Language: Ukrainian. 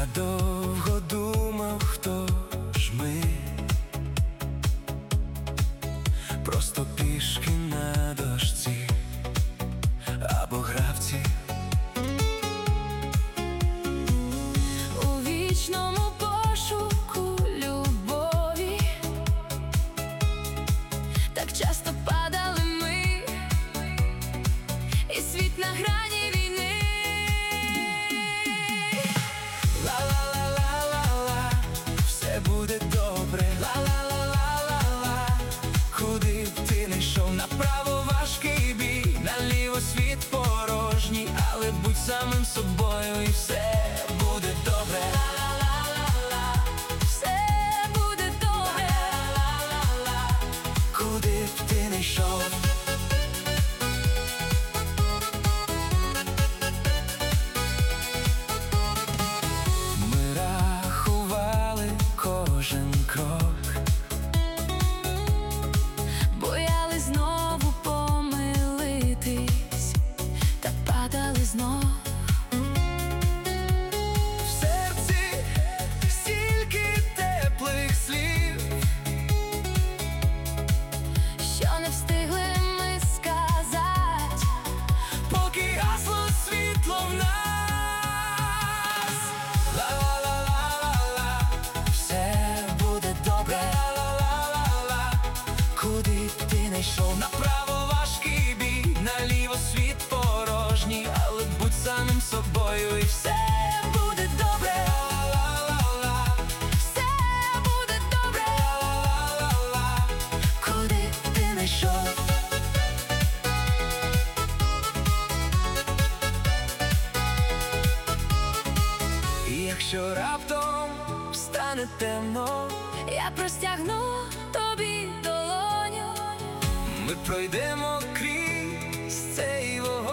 Я довго думав, хто ж ми, просто пішки на дошці або гравці. У вічному пошуку любові так часто падали ми, і світ на грані війни. Ла-ла-ла-ла-ла-ла, все буде добре. Ла-ла-ла-ла-ла-ла, куди б ти не йшов, направо важкий бій, наліво світ порожній, але будь самим собою і все буде добре. Ла-ла-ла-ла-ла, все буде добре. Ла-ла-ла-ла, куди б ти не йшов. Ми рахували кожен крок, Боялись знову помилитись, та падали знов. в серці стільки теплих слів, Що не встигли ми сказать, поки гасло світло в нас. Ла-ла-ла-ла-ла-ла, все буде добре. Ла-ла-ла-ла-ла, куди б ти не йшов, направо важкий бій, наліво світ порожній, але будь самим собою і все буде добре. Ла-ла-ла-ла, все буде добре. ла-ла-ла-ла, куди б ти не йшов. І якщо раптом стане темно, Я простягну тобі долоню, ми пройдемо крізь цей вогонь.